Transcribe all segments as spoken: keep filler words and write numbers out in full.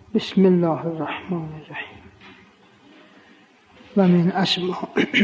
بسم الله الرحمن الرحیم. و من اسماء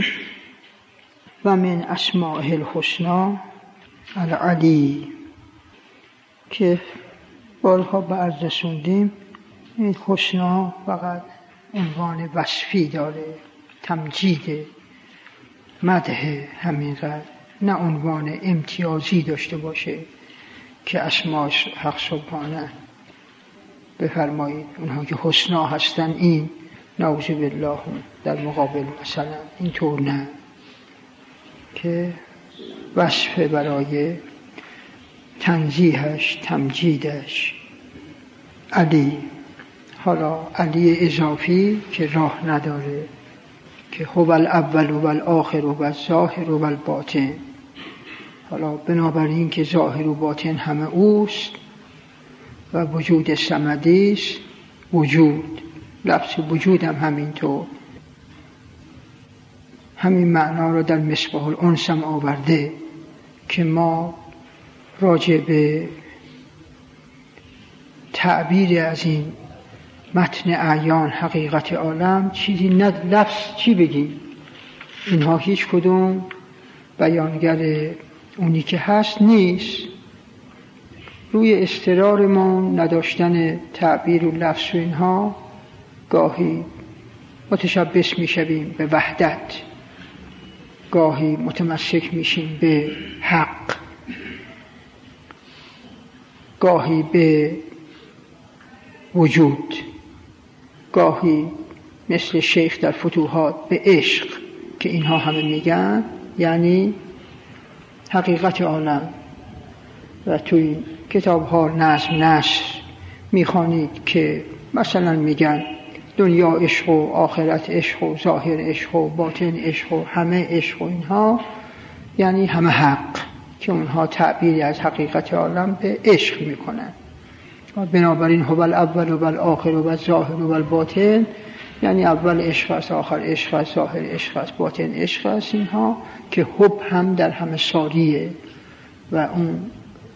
و من اسماء الحسنا العلی، که بارها به عرض رسوندیم این حسنا فقط عنوان وصفی داره، تمجید، مدح، همینقدر، نه عنوان امتیازی داشته باشه که اسماء حق سبحانه بفرمایید اونها که حسنا هستن این نعوذ بالله در مقابل مثلا اینطور، نه، که وصف برای تنزیهش، تمجیدش. علی، حالا علی اضافی که راه نداره، که هو الاول و الاخر و الظاهر و الباطن. حالا بنابراین که ظاهر و باطن همه اوست و وجود صمدی است، وجود، لفظ وجود هم همینطور، همین معنا رو در مصباح الانس هم آورده که ما راجع به تعبیر از این متن اعیان حقیقت عالم چیزی ند، لفظ چی بگیم؟ اینها هیچ کدوم بیانگر اونی که هست نیست. روی اضطرارمون نداشتن تعبیر و لفظ و اینها گاهی متشبث میشویم به وحدت، گاهی متمسک میشیم به حق، گاهی به وجود، گاهی مثل شیخ در فتوحات به عشق، که اینها همه میگن یعنی حقیقت عالم. و توی کتاب ها نظم نثر میخوانید که مثلا میگن دنیا عشق و آخرت عشق و ظاهر عشق و باطن عشق و همه عشق و اینها یعنی همه حق، که اونها تعبیری از حقیقت عالم به عشق میکنن. بنابراین هو الاول و الاخر و الظاهر و الباطن یعنی اول عشق است، آخر عشق است، ظاهر عشق است، باطن عشق است. اینها که حب هم در همه ساریه. و اون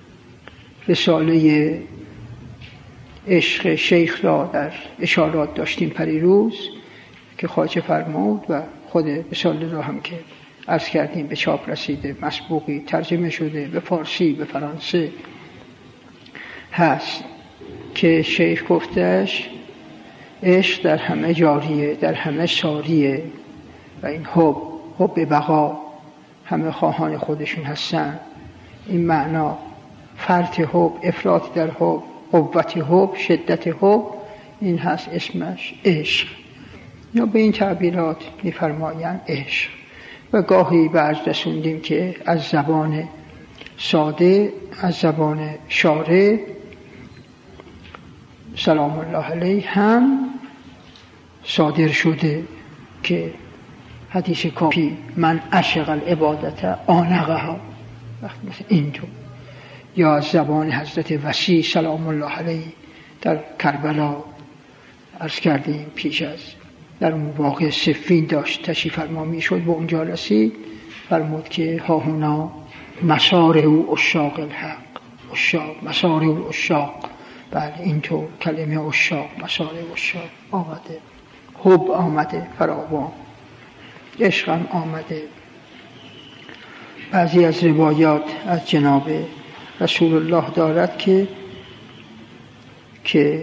رساله عشق شیخ را در اشارات داشتیم پریروز که خواجه فرمود و خود رساله را هم که عرض کردیم به چاپ رسیده، مسبوقی ترجمه شده به فارسی، به فرانسه هست، که شیخ گفتش عشق در همه جاریه، در همه ساریه. و این حب، حب بقا، همه خواهان خودشون هستن. این معنا فرط حب، افراط در حب، قوت حب، شدت حب، این هست اسمش عشق. یا به این تعبیرات می‌فرمایند عشق. و گاهی بعض رسوندیم که از زبان ساده، از زبان شارع سلام الله علیه هم صادر شده که حدیث کافی من عشق العبادت آنقها، مثل اینطور. یا از زبان حضرت وصی سلام الله علیه در کربلا عرض کردیم پیش از در اون واقع صفین داشت تشریف فرما میشد و اونجا رسید، فرمود که ها هنا مسار او عشاق الحق، عشاق، مسار او عشاق. بله اینطور کلمه عشاق، مسار عشاق آمده، حب آمده فراوان، عشق هم آمده. بعضی از روایات از جناب رسول الله دارد که که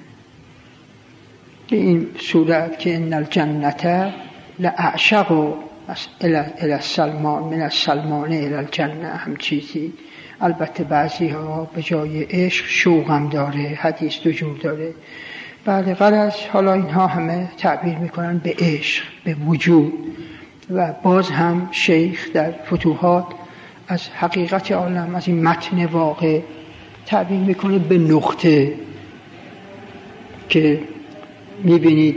به این صورت که ان الجنة لاعشق الى السلمان من السلمان الى الجنه، هم چیزی. البته بعضی ها به جای عشق شوق هم داره، حدیث دو جور داره. بعد غرض حالا اینها همه تعبیر میکنن به عشق، به وجود. و باز هم شیخ در فتوحات از حقیقت عالم، از این متن واقع تعبیر میکنه به نقطه، که میبینید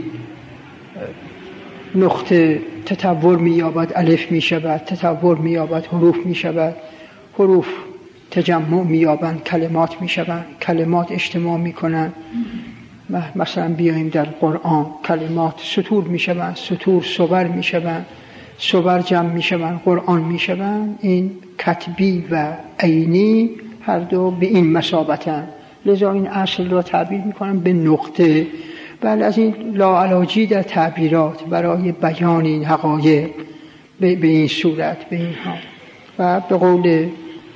نقطه تطور مییابد، الف میشود، تطور مییابد، حروف میشود، حروف تجمع مییابند، کلمات میشوند، کلمات اجتماع میکنند. مثلا بیاییم در قرآن کلمات سطور میشوند، سطور صور میشوند، صور جمع میشوند، قرآن میشوند. این کتبی و عینی هر دو به این مثابتن لذا این اصل را تعبیر میکنم به نقطه. بل از این لاعلاجی در تعبیرات برای بیان این حقایق به این صورت، به اینها. و به قول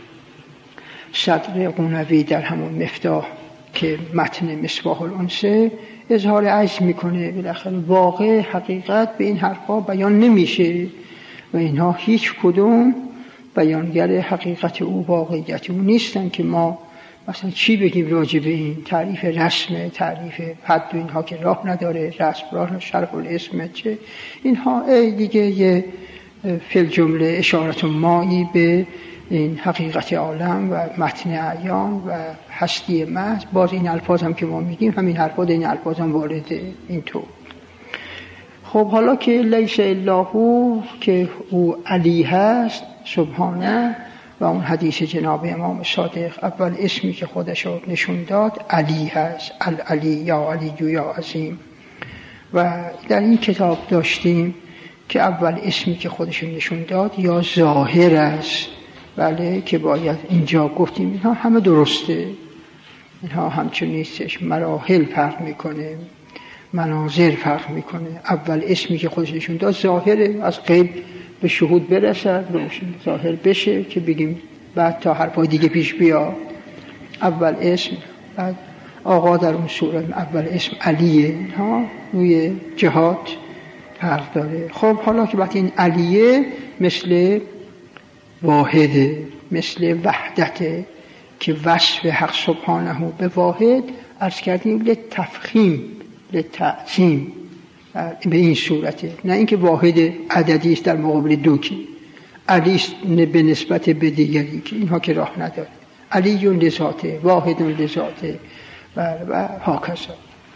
صدر قونوی در همون مفتاح که متن مصباح الانسه اظهار عجز میکنه، بالاخره واقع حقیقت به این حرفا بیان نمیشه و اینها هیچ کدوم بیانگر حقیقت او، واقعیت او نیستن که ما مثلا چی بگیم راجع به این تعریف رسم، تعریف حد و اینها که راه نداره، رسم راه شرف الاسم چه اینها ای دیگه یه فی جمله اشارت مایی به این حقیقت عالم و متن اعیان و هستی محض. باز این الفاظ هم که ما میگیم همین حرفا این الفاظ هم وارده اینطور. خب حالا که لیس الا هو، که او علی هست سبحانه، و اون حدیث جناب امام صادق اول اسمی که خودش رو نشون داد علی هست، العلی یا علی یا عظیم. و در این کتاب داشتیم که اول اسمی که خودش رو نشون داد یا ظاهر است، بله، که باید اینجا گفتیم اینها همه درسته، اینها همچون نیستش، مراحل فرق میکنه، مناظر فرق میکنه. اول اسمی که خودش نشون داد ظاهره، از غیب به شهود برسد، روشن ظاهر بشه که بگیم بعد تا حرفای دیگه پیش بیا. اول اسم، بعد آقا در اون سوره اول اسم علیه، ها روی جهات فرق داره. خب حالا که وقتی این علیه مثل واحده، مثل وحدته که وصف حق سبحانه به واحد عرض کردیم لتفخیم لتعظیم به این صورته، نه اینکه واحد عددی است در مقابل دو که علی است به نسبت به دیگری که اینها که راه نداره. علی لذاته، واحد لذاته و و هاکذا.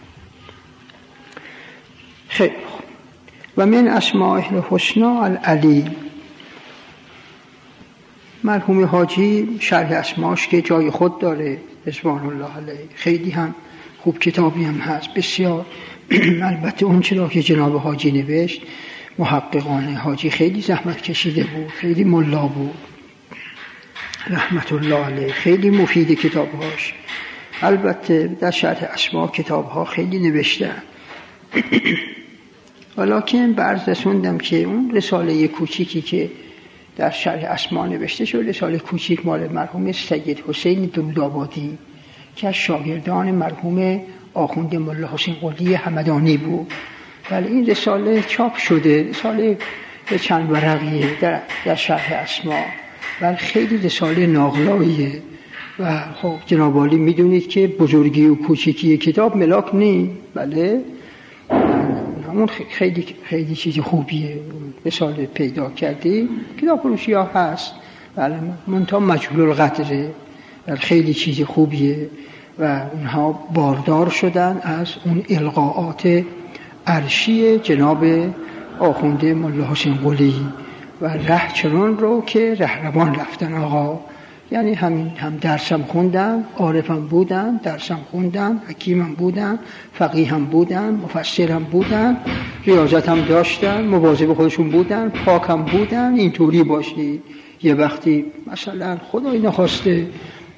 خیلی و من اسماء الحسنی العلی. مرحوم حاجی شرح اسماش که جای خود داره رضوان الله علیه، خیلی هم خوب کتابی هم هست بسیار. البته اون چرا که جناب حاجی نوشت محققانه حاجی خیلی زحمت کشیده بود، خیلی ملا بود رحمت الله علیه، خیلی مفید کتابهاش. البته در شرح اسما کتابها خیلی نوشتن ولیکن برز رسوندم که اون رساله کوچیکی که در شرح اسما نوشته شد، رساله کوچیک مال مرحوم سید حسین درودآبادی که از شاگردان مرحوم آخوند ملا حسین قلی همدانی بود. ولی این رساله چاپ شده، رساله چند ورقیه در, در شرح اسما، ولی خیلی رساله ناغلاییه و خب جناب عالی میدونید که بزرگی و کوچیکی کتاب ملاک نیست، بله همون خیلی خیلی چیز خوبیه. رساله پیدا کردی کتاب فروشی ها هست، بله منتها مجهول القدره، ولی خیلی چیز خوبیه و اونها باردار شدن از اون القاءات عرشی جناب آخونده ملا حسین قلی و ره چنان رو که رهروان رفتن آقا. یعنی همین هم درسم خوندن، عارفم بودن، درسم خوندن، حکیمم بودن، فقیهم بودن، مفسرم بودن، ریاضتم داشتن، مواظب خودشون بودن، پاکم بودن. اینطوری باشی یه وقتی مثلا خدای نخواسته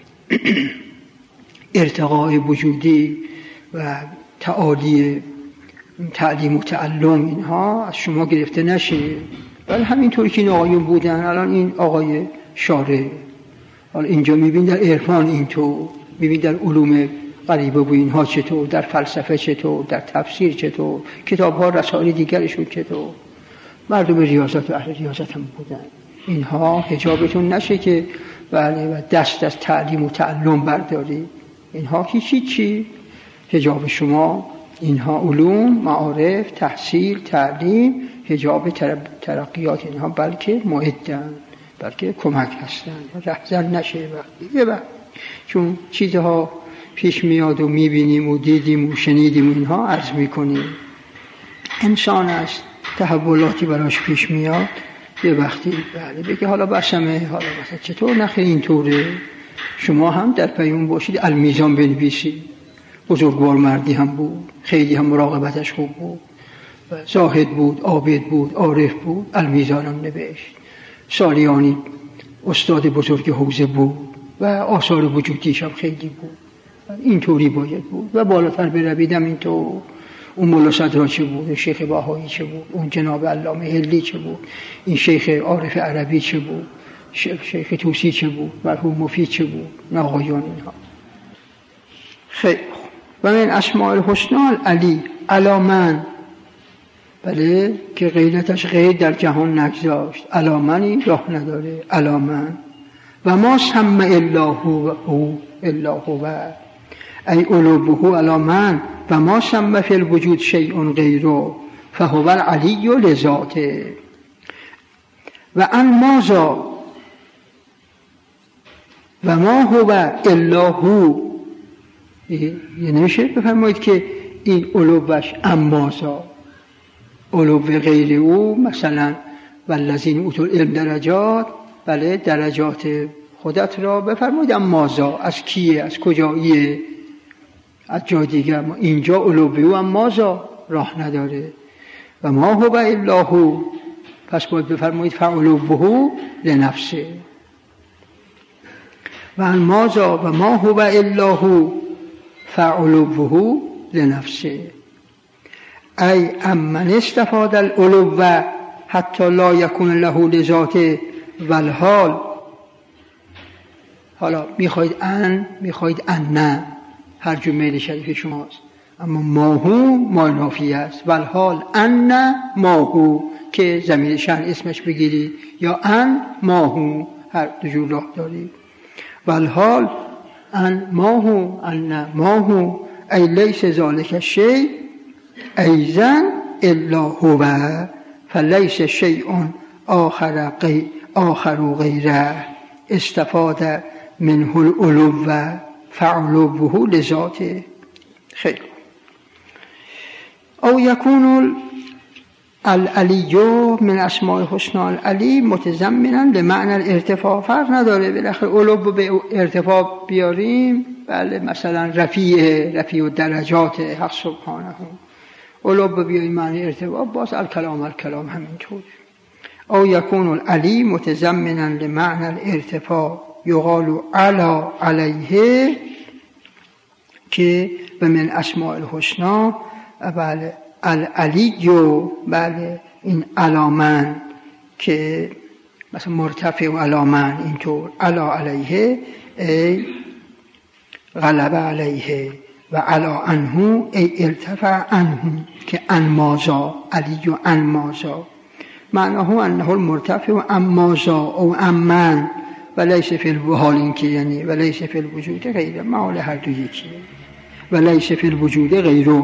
ارتقاء وجودی و تعالی تعلیم و تعلم اینها از شما گرفته نشه. ولی همینطوری که این آقایون بودن، الان این آقای شارع، حالا اینجا میبین در عرفان اینطور، میبین در علوم غریبه و اینها چطور، در فلسفه چطور، در تفسیر چطور، کتاب ها رسائل دیگرشون چطور. مردم ریاضت و اهل ریاضت هم بودن. اینها حجابتون نشه که بله و دست از تعلیم و تعلم برداری. اینها هیچی چی حجاب شما، اینها علوم، معارف، تحصیل، تعلیم، حجاب ترقیات اینها بلکه معدن، بلکه کمک هستن. رهزن نشه وقتی یه وقت چون چیزها پیش میاد و میبینیم و دیدیم و شنیدیم و اینها عرض میکنیم. انسان است تحولاتی براش پیش میاد یه وقتی بله بگه حالا بسمه، حالا مثلا چطور نخیر اینطوره. شما هم در پیون باشید المیزان بنویسید. بزرگوار مردی هم بود، خیلی هم مراقبتش خوب بود، زاهد بود، عابد بود، عارف بود، المیزان هم نوشت. سالیانی استاد بزرگ حوزه بود و آثار وجودیش هم خیلی بود. اینطوری باید بود و بالاتر برویدم اینطور. اون مولا صدرا چه بود، شیخ بهایی چه بود، اون جناب علامه هلی چه بود، این شیخ عارف عربی چه بود، شیخ توسی چه بود، مرحوم مفید چه بود، نه آقایان اینها. خیلی خوب. و من اسماء الحسنی علی علامن، بله، که غیرتش غیر در جهان نگذاشت، علامنی راه نداره، علامن. و ما سمع الله هو الا هو ای علوبه علامن و ما سمع فی الوجود شیء غیره فهو العلی لذاته. و ان مازا و ما هو الا هو، یه نمیشه بفرمایید که این علوبش امازا، علوب غیر او، مثلا والذین اوتوا العلم درجات، بله، درجات خودت را بفرمایید امازا، از کیه، از کجاییه، از جای دیگر. اینجا علوب او امازا راه نداره. و ما هو الا هو، پس باید بفرمایید فعلوبه لنفسه. و امازا و ما هو الا هو فعلوبه لنفسه ای امن استفاد العلو حتی لا یکون له لذاته والحال. حالا میخواید ان، میخواید ان، نه، هر جمله شریف شماست، اما ماهو ما نافی است. والحال ان ماهو که ضمیر شأن اسمش بگیرید، یا ان ماهو، هر دو جور راه دارید. والحال ان ماهو ان ماهو ای لیس ذالک شیء ایضا الا هو فلیس شیء آخر غیر آخر غیره استفاد منه العلو فعلوبه لذاته. خیلی. او یکون العلی من اسماء الحسنی العلی متضمنا لمعنى الارتفاع. فرق نداره، بالاخره علو به ارتفاع بیاریم، بله، مثلا رفیع رفیع الدرجات حق سبحانه، علو بیاریم معنی ارتفاع، باز الکلام الکلام همینطور. او یکون العلی متضمنا لمعنى الارتفاع یقال علا علیه، که به من اسماء الحسنی، بله، العلی، بله، این علامن که مثلا مرتفع و علامن اینطور، علا علیه ای غلب علیه و علا عنه ای ارتفع عنه، که انمازا، علی و انمازا معناه انه المرتفع و انمازا او امن و لیس فی الوحال، این که یعنی و لیس فی الوجود غیره، معال هر دو یکیه، و لیس فی الوجود غیره.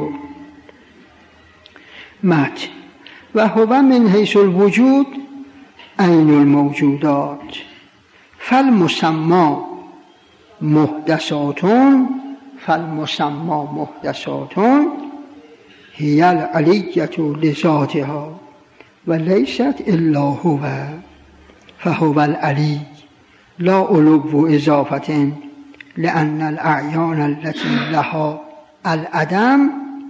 مت و هو من حیث الوجود عین الموجودات فالمسمى محدثات فالمسمى محدثات هی العلیة لذاتها و لیست الا هو فهو العلی لا علو اضافة لأن الأعیان التي لها العدم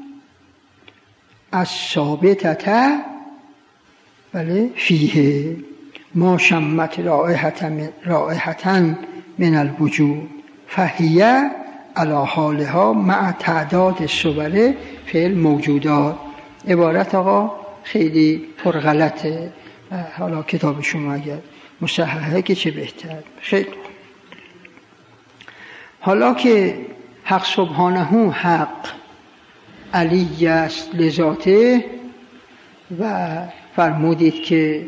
الثابتة، بله، فیه ما شمت رائحة من الوجود فهی علی حالها مع تعداد الصور فی الموجودات. عبارت آقا خیلی پرغلطه، حالا کتاب شما اگر مصححه که چه بهتر. خیلی حالا که حق سبحانه حق علی است لذاته و فرمودید که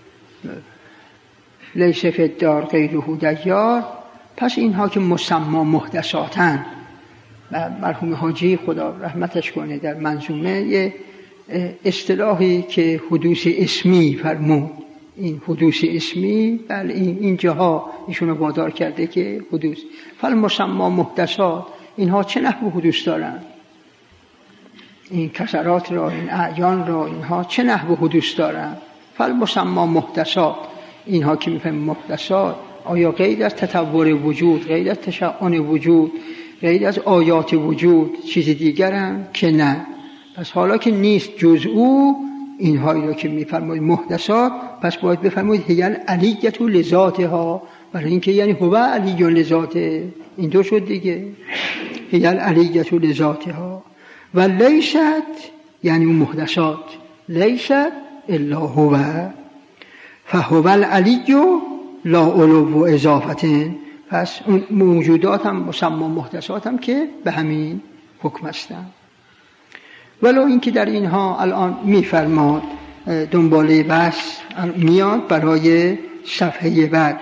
لیس فی الدار غیره دیار، پس اینها که مسمى محدثاتن، مرحوم حاجی خدا رحمتش کنه در منظومه یه اصطلاحی که حدوث اسمی فرمود، این حدوث اسمی، بله، این اینجاها ایشونو وادار کرده که حدوث فالمسمى محدثات، اینها چه نحو حدوث دارن، این کسرات را، این اعیان را، اینها چه نحو حدوث دارن. فالمسمى محدثات، اینها که میفهمیم محدثات، آیا غیر از تطور وجود، غیر از تشعن وجود، غیر از آیات وجود چیز دیگرن که نه؟ پس حالا که نیست جز او اینهایی را که میفرمایید محدثات، پس باید بفرمایید هی العلیة لذاتها، برای اینکه یعنی هو علی لذاته، این دو شد دیگه. هی العلیة لذاتها و لیست یعنی محدثات لیست الا هو فهو العلی لا علو و اضافت. پس اون موجودات هم مسمى محدثات هم که به همین حکم هستند. ولو اینکه در اینها الان میفرماد دنباله بحث میاد برای صفحه بعد،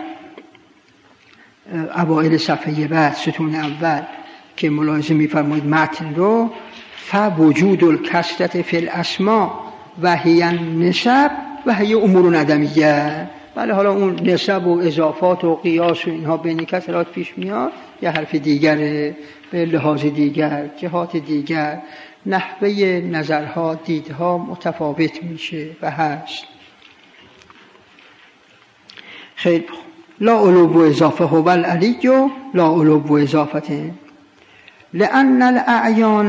اوائل صفحه بعد ستون اول که ملاحظه میفرمایید متن رو، فوجود الکثرة فی الاسماء و هی النسب و هی امور ندمیه. بله حالا اون نسب و اضافات و قیاس و اینها بین کثرات پیش میاد، یه حرف دیگره، به لحاظ دیگر، جهات دیگر، نحوه نظرها، دیدها متفاوت میشه و هست. خیلی لا علو و اضافه هو العلی لا علو و اضافته لأن الاعیان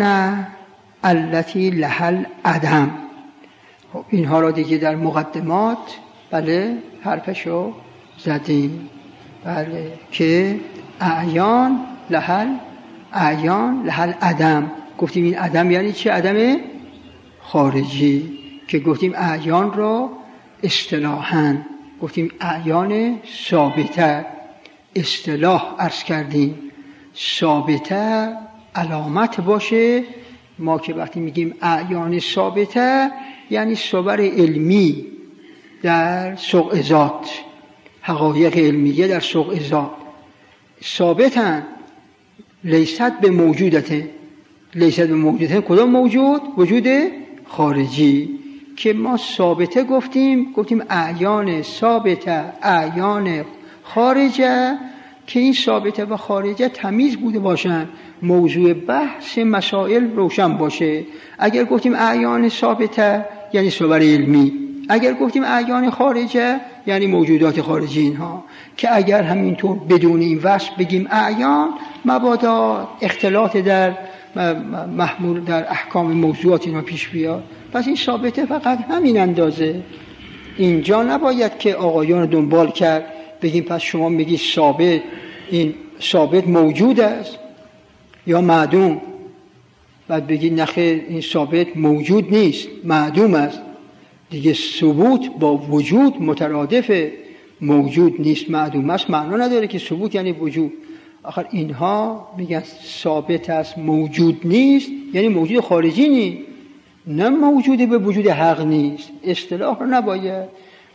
التي لها العدم. خب اینها را دیگه در مقدمات بله حرفشو زدیم، بله که اعیان لها اعیان لها العدم. گفتیم این عدم یعنی چه؟ عدم خارجی، که گفتیم اعیان را اصطلاحاً گفتیم اعیان ثابته، اصطلاح عرض کردیم ثابته علامت باشه. ما که وقتی میگیم اعیان ثابته یعنی صور علمی در سوق ذات، حقایق علمیه در سوق ذات ثابتن، لیست به موجودته. لیست به موجودته کدام موجود؟ وجود خارجی که ما ثابته گفتیم، گفتیم اعیان ثابته اعیان خارجه، که این ثابته و خارجه تمیز بوده باشن، موضوع بحث مسائل روشن باشه. اگر گفتیم اعیان ثابته یعنی صور علمی، اگر گفتیم اعیان خارجه یعنی موجودات خارجی اینها، که اگر همینطور بدون این وصف بگیم اعیان مبادا اختلاط در محمول در احکام موضوعات اینا پیش بیاد. پس این ثابته فقط همین اندازه. اینجا نباید که آقایان دنبال کرد بگیم پس شما میگی ثابت، این ثابت موجود است یا معدوم، بعد بگی نخیر این ثابت موجود نیست معدوم است. دیگه ثبوت با وجود مترادفه، موجود نیست معدوم است معنا نداره که ثبوت یعنی وجود. آخر اینها میگن ثابت است موجود نیست یعنی موجود خارجی نیست، نه موجود به وجود حق نیست. اصطلاح رو نباید.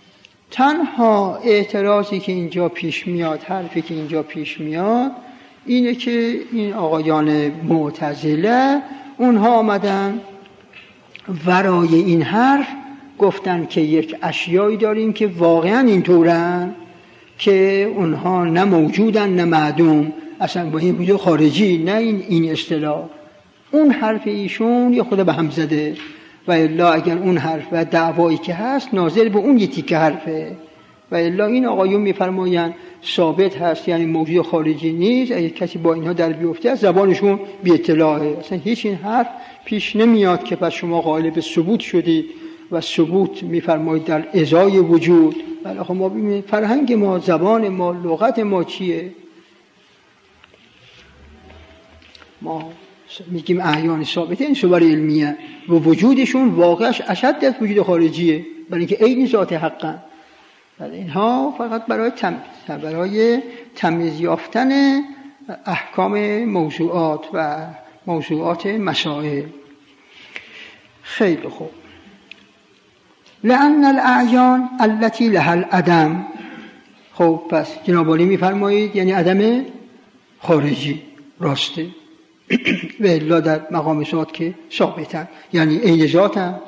تنها اعتراضی که اینجا پیش میاد، حرفی که اینجا پیش میاد اینه که این آقایان معتزله اونها آمدن ورای این حرف گفتن که یک اشیایی داریم که واقعا اینطورن که اونها نه موجودن نه معدوم، اصلا با این وجود خارجی، نه این این اصطلاح. اون حرف ایشون یه خود به هم زده و الا اگر اون حرف و دعوایی که هست ناظر به اون یه تیکه حرفه، و الا این آقایون میفرمایند ثابت هست یعنی موجود خارجی نیست. اگه کسی با اینها در بیفته از زبانشون بی اطلاعه، اصلا هیچ این حرف پیش نمیاد که پس شما قائل به ثبوت شدید و ثبوت میفرمایید در ازای وجود. ولی خب ما ببینید فرهنگ ما، زبان ما، لغت ما چیه؟ ما میگیم اعیان ثابته این صور علمیه و وجودشون واقعش اشد از وجود خارجیه، برای اینکه عین ذات حقا. ولی اینها فقط برای تم... برای تمیز یافتن احکام موضوعات و موضوعات مسائل. خیلی خوب. لأن الاعیان التي لها العدم. خب پس جناب عالی میفرمایید یعنی عدم خارجی راسته و الا در مقام ذات که ثابتن یعنی عین ذاتن.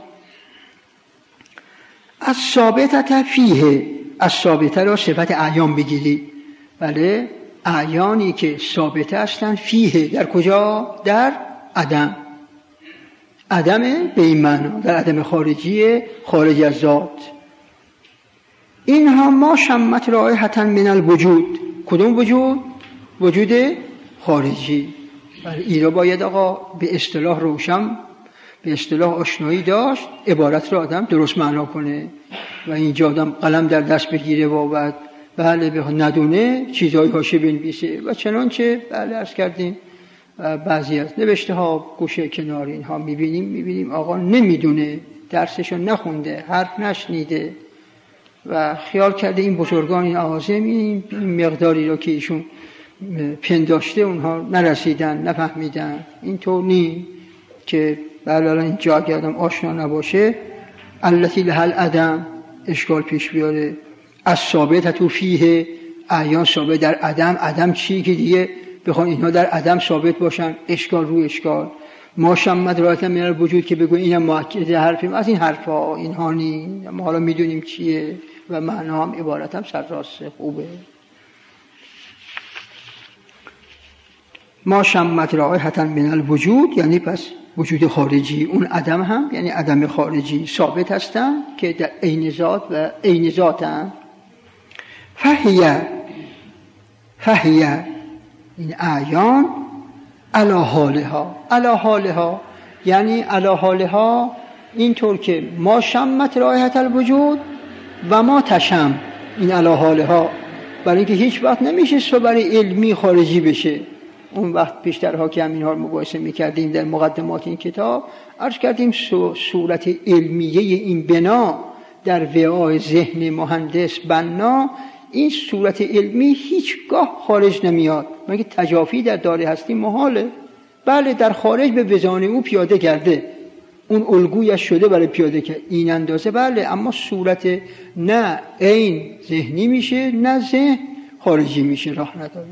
از ثابتت فیه، از ثابته را صفت اعیان بگیرید. بله اعیانی که ثابته هستن فیه، در کجا؟ در عدم. عدم به این معنا در عدم خارجی، خارج از ذات. اینها ما شمت رائحة من الوجود. کدوم وجود؟ وجود خارجی. بله ایرا باید آقا به اصطلاح روشن، به اصطلاح آشنایی داشت، عبارت را آدم درست معنا کنه و اینجا آدم قلم در دست بگیره و بعد بله به ندونه چیزهای هاشه بنویسه و چنانچه بله عرض کردیم بعضی از نوشته ها گوشه کنار اینها میبینیم میبینیم آقا نمیدونه، درسشو نخونده، حرف نشنیده و خیال کرده این بزرگان این عازم این مقداری رو که ایشون پنداشته اونها نرسیدن نفهمیدن. اینطور نی که بله این جا اگه آدم آشنا نباشه التی لها العدم اشکال پیش بیاره. از ثابت تو فیه اعیان ثابت در عدم، عدم چی که دیگه بخوان اینها در عدم ثابت باشن، اشکال رو اشکال. ما شمت رایت من الوجود که بگو اینم مؤکد حرفیم، از این حرفا اینها نی، ما حالا میدونیم چیه و معنا هم عبارت هم سرراست خوبه. ما شمت رایت من الوجود یعنی پس وجود خارجی، اون عدم هم یعنی عدم خارجی ثابت هستن که در عین ذات و عین ذاتن. فهیه فهیه این اعیان علی حالها، علی حالها یعنی علی حالها اینطور که ما شمت رایحة الوجود و ما تشم، این علی حالها برای اینکه هیچ وقت نمیشه صبر علمی خارجی بشه. اون وقت پیشترها که همین ها رو مباحثه میکردیم در مقدمات این کتاب عرض کردیم صورت علمیه این بنا در وعای ذهن مهندس بنا، این صورت علمی هیچگاه خارج نمیاد مگه تجافی در داره هستی محاله. بله در خارج به وزان او پیاده کرده، اون الگویش شده برای پیاده کرد این اندازه، بله، اما صورت نه عین ذهنی میشه نه ذهن خارجی میشه، راه نداره.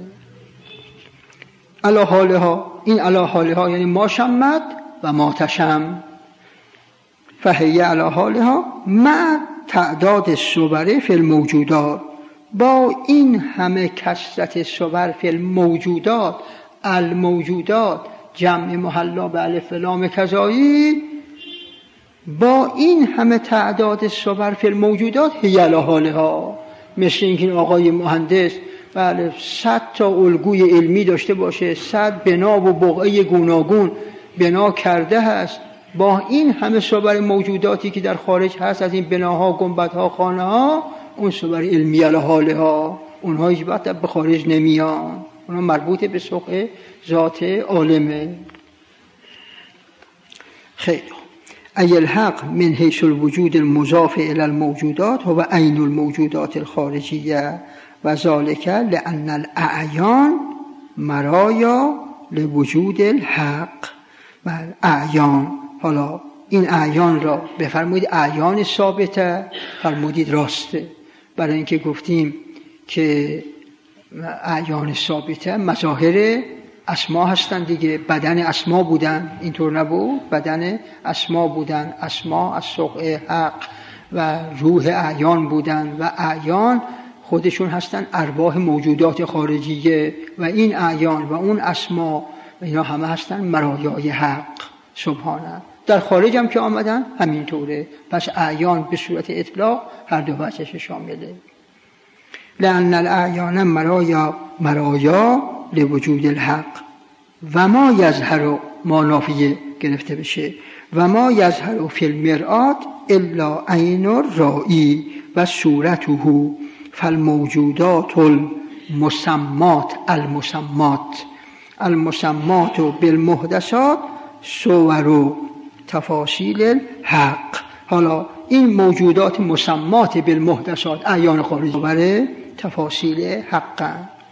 علی حالها، این علی حالها یعنی ما شمت و ما تشم. فهیه علی حالها مع تعداد صور فی الموجودات، با این همه کثرت صور فی الموجودات، الموجودات جمع محلا به الف لام کذایی، با این همه تعداد صور فی الموجودات هی علی حالها. مثل اینکه آقای مهندس بله صد تا الگوی علمی داشته باشه، صد بنا و بقعه گوناگون بنا کرده هست، با این همه صور موجوداتی که در خارج هست از این بناها، گنبدها، خانه ها، اون صور علمی علی حالها اونها هیچ وقت به خارج نمیان، اونها مربوط به سوق ذات عالمه. خیلی ای الحق من حیث الوجود المضاف الى الموجودات هو عین الموجودات الخارجیه و ذالک لان الاعیان مرایا لوجود الحق. و اعیان، حالا این اعیان را بفرمایید اعیان ثابته، فرمودید راسته، برای اینکه گفتیم که اعیان ثابته مظاهر اسما هستن دیگه، بدن اسما بودن، اینطور نبود؟ بدن اسما بودن، اسما از سوق حق و روح اعیان بودن و اعیان خودشون هستن ارواح موجودات خارجیه و این اعیان و اون اسما اینا همه هستن مرایای حق سبحانه. در خارج هم که آمدن همینطوره، پس اعیان به صورت اطلاق هر دو وجهش شامله. لأن الاعیان مرایا مرایا لوجود الحق و ما یظهر، ما نافیه گرفته بشه، و ما یظهر فی المرآت الا عین الرائی و صورته فالموجودات المسمات المسمات المسمات بالمحدثات صور و تفاصیل الحق. حالا این موجودات مسمات بالمحدثات اعیان خارجی برای تفاصیل حقا،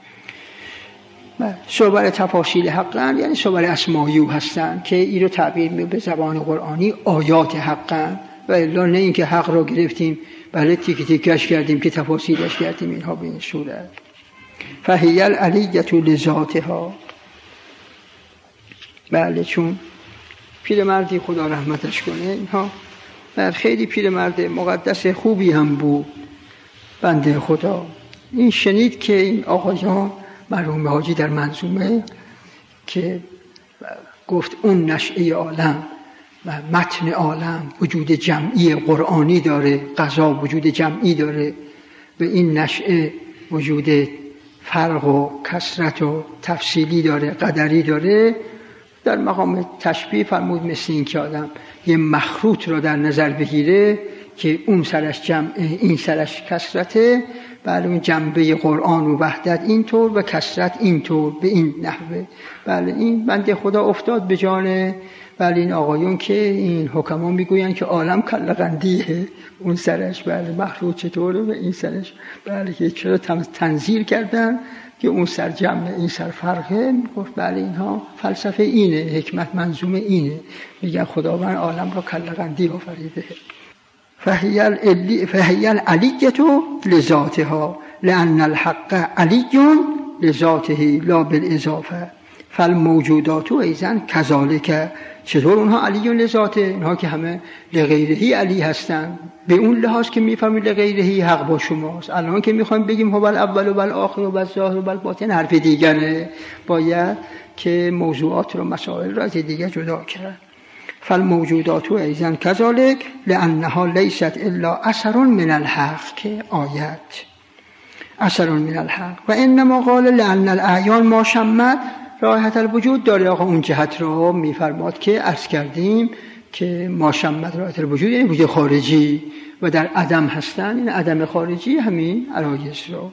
صور تفاصیل حقا یعنی صور اسمایی هستن که این رو تعبیر می به زبان قرآنی آیات حقا، و الا نه اینکه حق را گرفتیم بله تیک تیکش کردیم که تفاصیلش کردیم اینها به این صورت. فهی العلیة لذاتها، بله چون پیرمردی خدا رحمتش کنه اینها بله خیلی پیرمرد مقدس خوبی هم بود بنده خدا، این شنید که این آقایان مرحوم حاجی در منظومه که گفت اون نشأه عالم و متن عالم وجود جمعی قرآنی داره، قضا وجود جمعی داره و این نشأه وجود فرق و کثرت و تفصیلی داره، قدری داره. در مقام تشبیه فرمود مثل این که آدم یه مخروط را در نظر بگیره، که اون سرش جمع این سرش کسرته، بله اون جنبه قرآن و وحدت اینطور و کسرت اینطور به این نحوه. بله این بنده خدا افتاد به جان بله این آقایون که این حکما میگوین که عالم کلغندیه، اون سرش بله مخلوق چطوره و این سرش بله که چرا تنزیل کردن که اون سر جمع این سر فرقه. گفت بله اینها فلسفه اینه، حکمت منظومه اینه، میگن خداوند عالم را کلغندی آفریده. فهی العلیة لذاتها لأن الحق علی لذاته لا بالاضافه فالموجودات ایضا کذالک. چطور اونها علی لذاته؟ اینها که همه لغیرهی علی هستن، به اون لحاظ که میفهمید لغیرهی حق با شماست. الان که میخوایم بگیم هو الاول و الاخر و الظاهر و الباطن حرف دیگره، باید که موضوعات رو مسائل را از دیگه جدا کرد. فالموجودات ایضا کذالک لانها لیست الا اثر من الحق، که آیت اثر من الحق. و انما قال لان الاعیان ما شمت رایحة الوجود داره. آقا اون جهت رو میفرماد که عرض کردیم که ما شمت رایحة الوجود یعنی وجود خارجی و در عدم هستن، این عدم خارجی همین عرایض رو.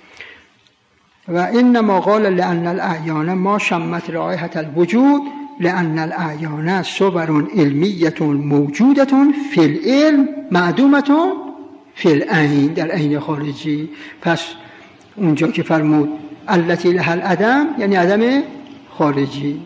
و انما قال لان الاعیان ما شمت رایحة الوجود لأن الأعیان صور علمیة موجودة فی العلم معدومة فی العین، در عین خارجی. پس اونجا که فرمود التي لها العدم یعنی عدم خارجی.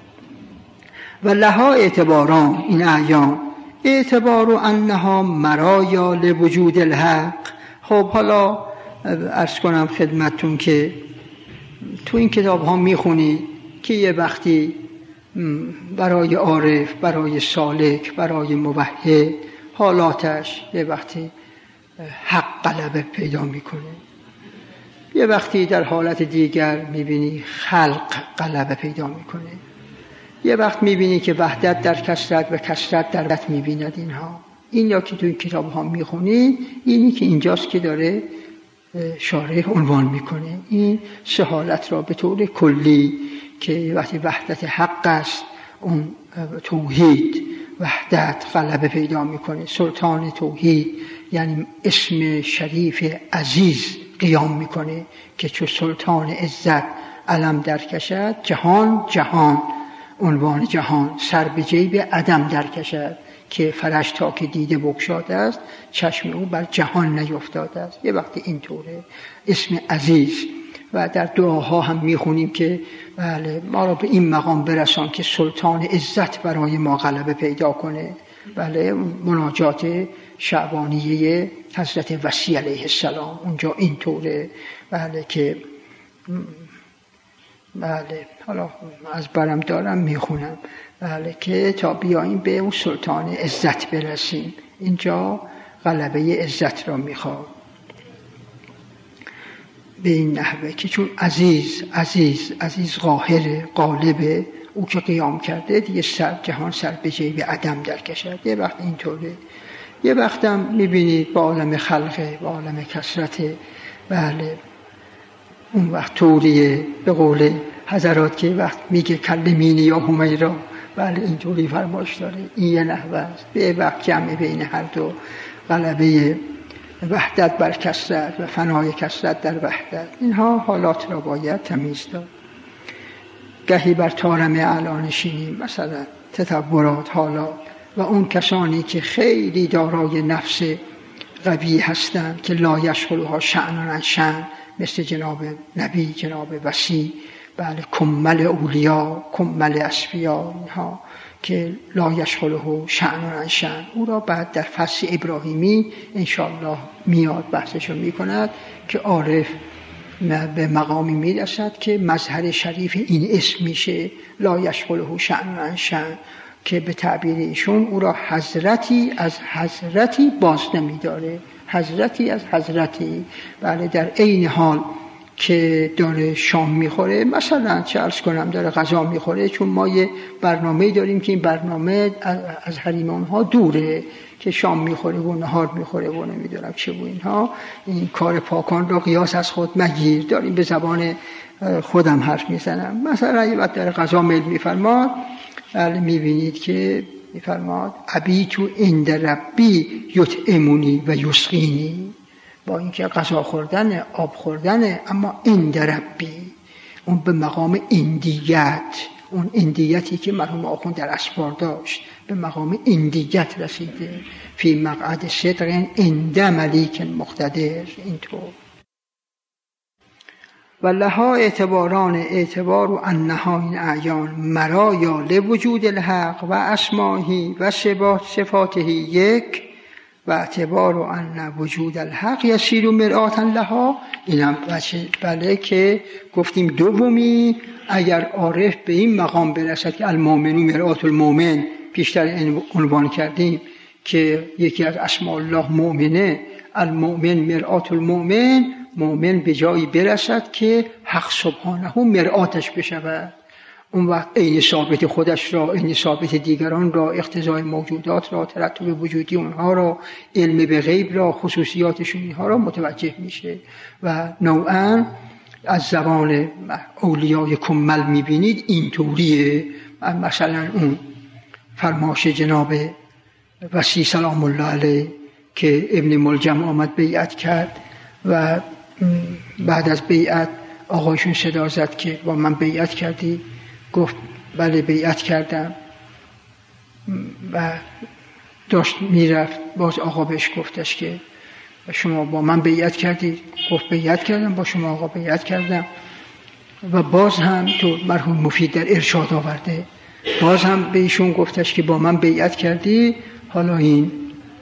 و لها اعتباران، این اعیان اعتبار انها مرایا لوجود الحق. خب حالا عرض کنم خدمتتون که تو این کتاب ها میخونید که یه وقتی برای عارف، برای سالک، برای موحد حالاتش یه وقتی حق غلبه پیدا میکنه، یه وقتی در حالت دیگر میبینی خلق غلبه پیدا میکنه، یه وقت میبینی که وحدت در کثرت و کثرت در وحدت میبیند. اینها این یا که تو این کتاب ها میخونی، اینی که اینجاست که داره شارح عنوان میکنه این سه حالت را به طور کلی که وقتی وحدت حق است، اون توحید وحدت غلبه پیدا میکنه. سلطان توحید یعنی اسم شریف عزیز قیام میکنه که چو سلطان عزت علم درکشد، جهان جهان عنوان جهان سر به جیب عدم درکشد، که فرش تا که دیده بگشاده است چشم او بر جهان نیفتاده است. یه وقتی اینطوره اسم عزیز. و در دعاها هم میخونیم که بله ما را به این مقام برسان که سلطان عزت برای ما غلبه پیدا کنه. بله مناجات شعبانیه حضرت وصی علیه السلام اونجا اینطوره. بله که بله حالا از برم دارم میخونم، بله که تا بیاییم به اون سلطان عزت برسیم. اینجا غلبه عزت را میخواد به این نحوه که چون عزیز عزیز عزیز قاهر غالبه، او که قیام کرده دیگه سر جهان سر به جیب عدم در کشد. یه وقت اینطوره، یه وقتم میبینید با عالم خلقه، با عالم کثرته. بله اون وقت طوریه به قول حضرات که وقت میگه کلمینی یا همیرا، بله اینطوری فرمایش داره. این یه نحوه است. به وقت جمع بین هر دو، غلبه وحدت بر کثرت و فنای کثرت در وحدت. اینها حالات را باید تمیز داد. گهی بر طارم اعلی نشینیم، مثلا تطورات حالات و اون کسانی که خیلی دارای نفس قوی هستند که لا یشغلها شأن عن شأن، مثل جناب نبی، جناب وصی، بله کمل اولیا، کمل اصفیا، اینها که لا یشغله شأن عن شأن. او را بعد در فصل ابراهیمی انشاءالله میاد بحثشو میکند که عارف به مقامی میرسد که مظهر شریف این اسم میشه لا یشغله شأن عن شأن، که به تعبیر ایشون او را حضرتی از حضرتی باز نمیداره، حضرتی از حضرتی. بله در عین حال که داره شام میخوره، مثلا چه عرض کنم داره غذا میخوره، چون ما یه برنامه داریم که این برنامه از حریم اونها دوره که شام میخوره و نهار میخوره و نمیدونم چه و اینها. این کار پاکان را قیاس از خود مگیر، داریم به زبان خودم حرف میزنم. مثلا یه وقت داره غذا میل میفرماد، بله میبینید که میفرماد ابیتو عند ربی یطعمنی و یسقینی، با اینکه غذا خوردن، آب خوردن، اما عند ربی، اون به مقام اندیت، اون اندیتی که مرحوم آخوند در اسفار داشت به مقام اندیت رسیده. فی مقعد صدق عند ملیک مقتدر. اینطور و لها اعتباران، اعتبار و انها این اعیان مرایا لوجود الحق و اسماهی و صفاته یک، و اعتبار و ان وجود الحق یسیر مرآتا لها، اینم بله که گفتیم دومی اگر عارف به این مقام برسد که المؤمن مرآت المؤمن، پیشتر عنوان کردیم که یکی از اسماء الله مؤمنه، المؤمن مرآت المؤمن، مؤمن به جایی برسد که حق سبحانه مرآتش بشود، اون وقت عین ثابت خودش را، عین ثابت دیگران را، اقتضای موجودات را، ترتب وجودی اونها را، علم به غیب را، خصوصیاتشون اینها را متوجه میشه و نوعا از زبان اولیای کمل میبینید اینطوریه. مثلا اون فرماش جناب وصی سلام الله علیه که ابن ملجم آمد بیعت کرد و بعد از بیعت آقایشون صدا زد که با من بیعت کردی؟ گفت بله بیعت کردم. و داشت میرفت، باز آقا بهش گفتش که شما با من بیعت کردی؟ گفت بیعت کردم، با شما آقا بیعت کردم. و باز هم تو مرحوم مفید در ارشاد آورده، باز هم به ایشون گفتش که با من بیعت کردی. حالا این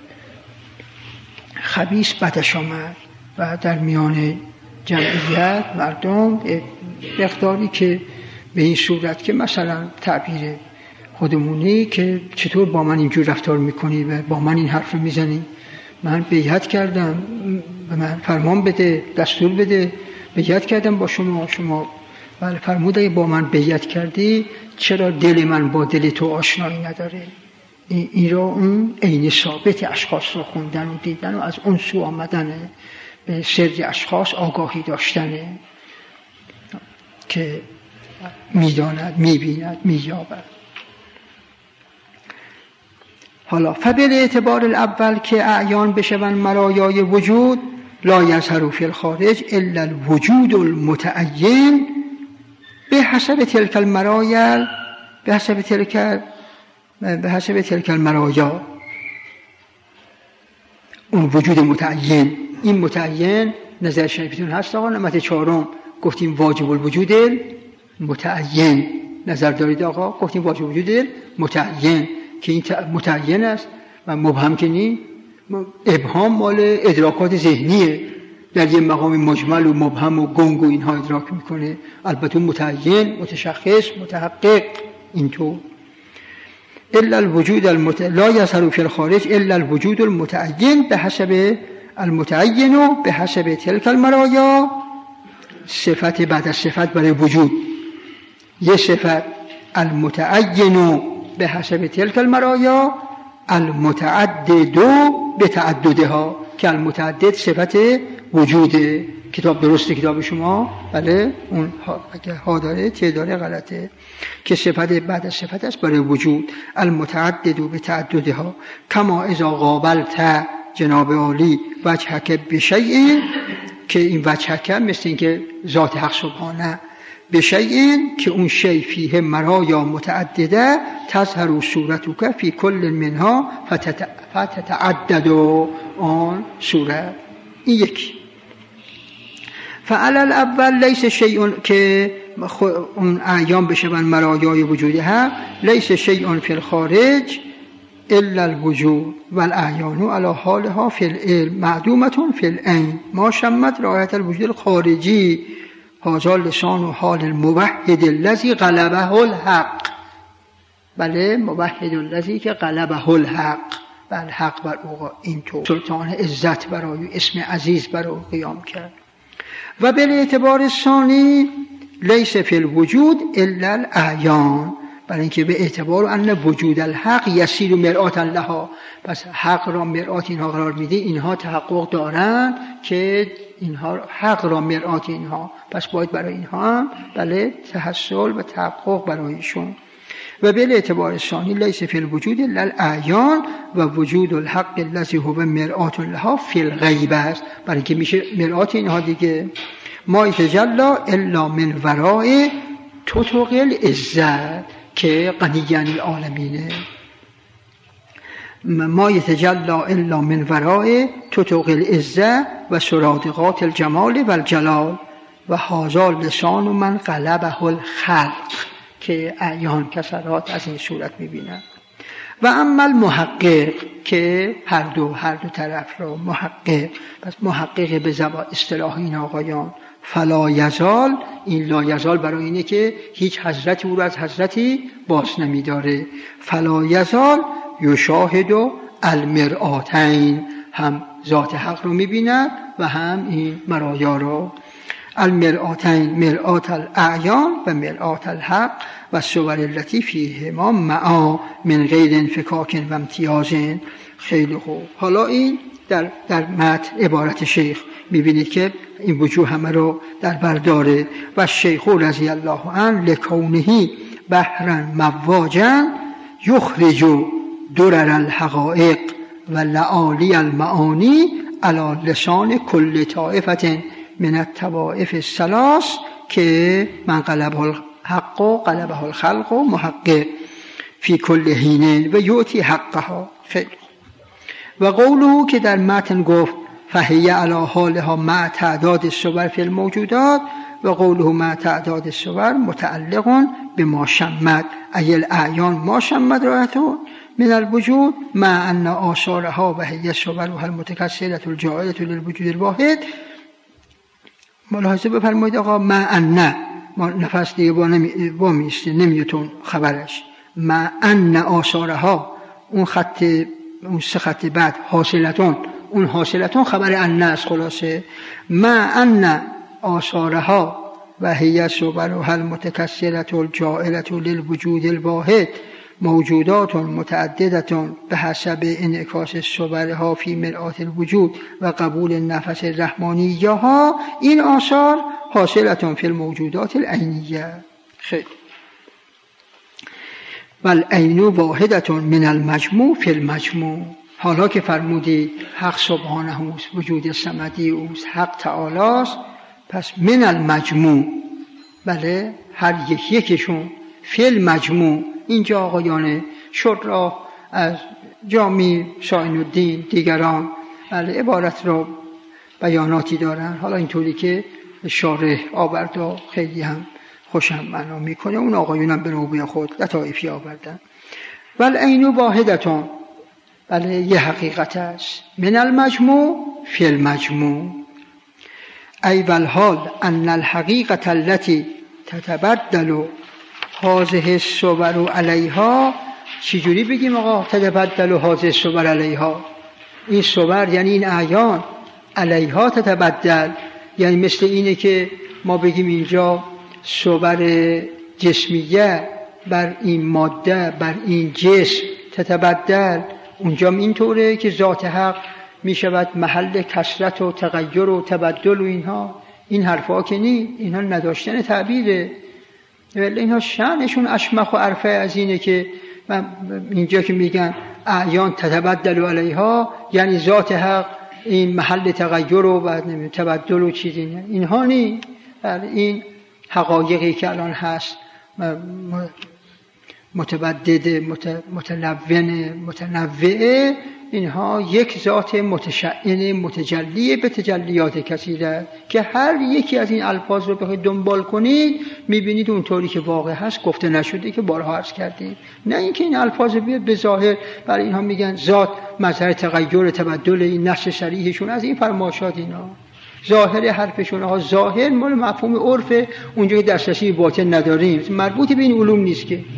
خبیث بدش آمد و در میان جمعیت مردم مقداری که به این صورت که مثلا تعبیر خودمونی که چطور با من اینجور رفتار میکنی و با من این حرف میزنی، من بیعت کردم، به من فرمان بده، دستور بده، بیعت کردم با شما. شما بله فرمود اگه با من بیعت کردی چرا دل من با دل تو آشنایی نداره؟ این, این را اون عین ثابت اشخاص رو خوندن و دیدن و از اون سو آمدنه، به سر اشخاص آگاهی داشتنه که میداند، میبیند، مییابد. حالا فبل اعتبار الاول که اعیان بشون مرایای وجود، لا یظهر فی الخارج الا الوجود المتعین به حسب تلک المرایا، به حسب تلک به حسب تلک المرایا، اون وجود متعین. این متعین نظر شریفتون هست آقا، نمت چهارم گفتیم واجب الوجود متعین، نظر دارید آقا؟ گفتیم واجب الوجود متعین که این متعین است و مبهم که نی، ابهام مال ادراکات ذهنیه، در یه مقام مجمل و مبهم و گنگ و اینها ادراک میکنه. البته متعین، متشخص، متحقق اینطور. الا الوجود المت... لا یظهر فی الخارج الا الوجود المتعین به حسب المتعین و به حسب تلک المرایا، صفت بعد از صفت برای وجود، یه صفت المتعین به حسب تلک المرایا، المتعدد به تعددها، که المتعدد صفت وجوده. کتاب درسته کتاب شما؟ بله اون ها اگه ها داره ته داره غلطه، که صفت بعد از صفت است برای وجود، المتعدد به تعددها. کما اذا قابلت جناب عالی وجهک بشیء، که این وجهک مثل این که ذات حق سبحانه، بشیء که اون شیء فیه مرایا متعدده، تظهر صورتک فی کل منها فتتعدد آن صورت. این یکی. فعلى الاول لیس شیء که اون اعیان بشون مرایای وجودها، لیس شیء فی الخارج الا الوجود والاعیان على حالها فی العلم معدومه فی العین ما شمت رایت الوجود الخارجی، هذا لسان و حال الموحد الذی غلبه الحق. بله موحد الذی که غلبه الحق، بل حق بر او اینطور سلطان عزت برای اسم عزیز برای قیام کرد. و به اعتبار ثانی لیس فی الوجود الا الاعیان، برای اینکه به اعتبار ان وجود الحق یسیر مرآتا لها، پس حق را مرآت اینها قرار میده، اینها تحقق دارند که اینها حق را مرآت اینها، پس باید برای اینها هم بله تحصل و تحقق برایشون. و به اعتبار ثانی لیس فی الوجود الا الاعیان و وجود الحق الذی هو مرآت لها فی الغیب است. برای اینکه میشه مرآت اینها دیگه. ما یتجلی الا من وراء تطق العزت که غنی العالمینه. ما یتجلی الا من وراء تطق العزت و سرادقات الجمال و الجلال و هذا لسان من غلبه الخلق که اعیان کسرات از این صورت میبینن. و اما المحقق که هر دو هر دو طرف رو محقق، پس محقق به زبان اصطلاح این آقایان فلا یزال، این لا یزال برای اینه که هیچ حضرتی او رو از حضرتی باز نمیداره. فلا یزال یشاهد المرآتین، هم ذات حق رو میبیند و هم این مرایا رو. المرآتین مرآت الاعیان و مرآت الحق و صور التي فیهما معا من غیر انفکاک و امتیاز. خیلی خوب. حالا این در در متن عبارت شیخ میبینید که این وجوه همه رو در بر داره. و شیخ رضی الله عنه لکونه بحرا مواجا یخرج درر الحقائق و لعالی المعانی علی لسان کل طائفه من الطوائف الثلاث که من قلبه الحق و قلبه الخلق و محقق فی کل حین و یؤتی حقها. خیلی. و قوله که در متن گفت فهی علی حالها مع تعداد الصور فی الموجودات و قوله مع تعداد الصور متعلق به ما شمد ای الاعیان ما شمد رأته من الوجود مع ان آثارها و هی صورها المتکثرة الجاعلة للوجود الواحد. ملاحظه بفرمایید آقا مع ان، ما نفس دیگه با نمی با میسته نمیتون خبرش. مع ان آثارها، اون خط اون سه خط بعد حاصلتون، اون حاصلتون خبر ان است خلاصه. مع ان آثارها و هی صورها المتکثرة الجاعلة للوجود الواحد موجودات متعددة به حسب انعکاس صورها فی مرآت الوجود و قبول النفس الرحمانیه ها، این آثار حاصلة فی الموجودات العینیه. خیلی. و العین واحدة من المجموع فی المجموع. حالا که فرمودی حق سبحانه اوست، وجود صمدی اوست، حق تعالی است، پس من المجموع، بله هر یک یکشون فی المجموع. اینجا آقایان شرح از جامی شاهین الدین دیگران بله عبارت را بیاناتی دارن، حالا اینطوری که شارح آورد و خیلی هم خوشم معنا میکنه، اون آقایون هم به نوبه خود لطایفی آوردن. ول عین واحدتون، بله یه حقیقت است، من المجموع فی المجموع. ای والحال ان الحقیقت التي تتبدل هذه الصور علیها. چجوری بگیم آقا تتبدل هذه الصور علیها؟ این صور یعنی این اعیان، علیها تتبدل یعنی مثل اینه که ما بگیم اینجا صور جسمیه بر این ماده بر این جسم تتبدل، اونجا اینطوره که ذات حق می شود محل کثرت و تغییر و تبدل و اینها. این حرفا که نی، اینها نداشتن تعبیره، ولی اینها شأنشون اشمخ و ارفع از اینه که اینجا که میگن اعیان تتبدل علیها یعنی ذات حق این محل تغییر و بعد تبدل و چیزی نه، اینها نی. این حقایقی که الان هست متبدد متلون متنوعه، اینها یک ذات متشعن متجلی به تجلیات کثیره که هر یکی از این الفاظ رو بخواید دنبال کنید میبینید اونطوری که واقع هست گفته نشده که بارها عرض کردید. نه اینکه این الفاظ بیاد به ظاهر، برای اینها میگن ذات مظهر تغییر تبدل، این نقش صریحشون از این فرمایشات اینا ظاهر حرفشون ها ظاهر مال مفهوم عرف، اونجا که دسترسی باطن نداریم، مربوط به این علوم نیست که.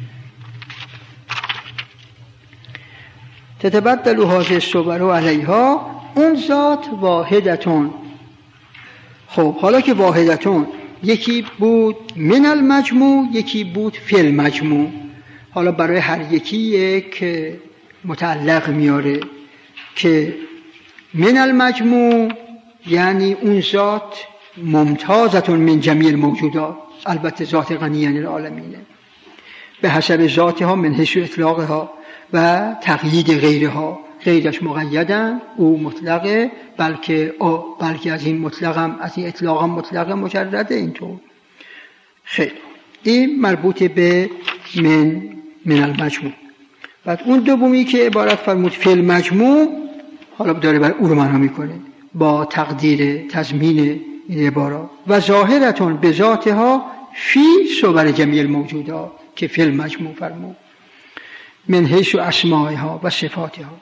تتبدل هذه الصور علیها، اون ذات واحدتون. خب حالا که واحدتون، یکی بود من المجموع یکی بود فی المجموع، حالا برای هر یکی یک متعلق میاره که من المجموع یعنی اون ذات ممتازتون من جمیع الموجودات، البته ذات غنی العالمینه. به حسب ذاتها من حیث اطلاقها و تقیید غیرها. غیرش مقیدن، او مطلقه، بلکه او بلکه از این مطلق هم از این اطلاق هم مطلق مجرده. اینطور خیلی این مربوط به من من المجموع. بعد اون دومی که عبارت فرمود فی المجموع، حالا داره بر او رو معنا میکنه با تقدیر تضمین این عبارات و ظاهرتون به ذاتها فی صور جمیع الموجودات که فی المجموع فرمود من حیث اسمائها و صفاتها.